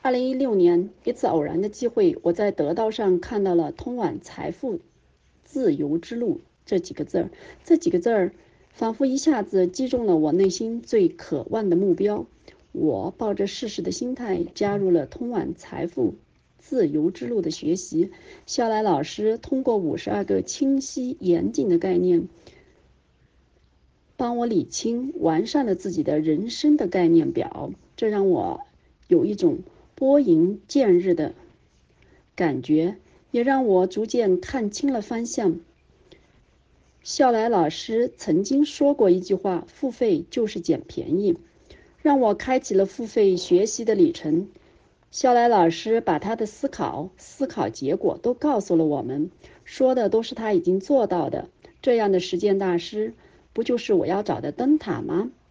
2016年，一次偶然的机会，我在得到上看到了通往财富自由之路这几个字儿。这几个字儿仿佛一下子击中了我内心最渴望的目标。我抱着试试的心态加入了通往财富自由之路的学习。肖莱老师通过52个清晰严谨的概念，帮我理清完善了自己的人生的概念表，这让我有一种拨云见日的感觉，也让我逐渐看清了方向。肖莱老师曾经说过一句话：付费就是捡便宜，让我开启了付费学习的旅程。肖莱老师把他的思考结果都告诉了我们，说的都是他已经做到的。这样的实践大师，不就是我要找的灯塔吗？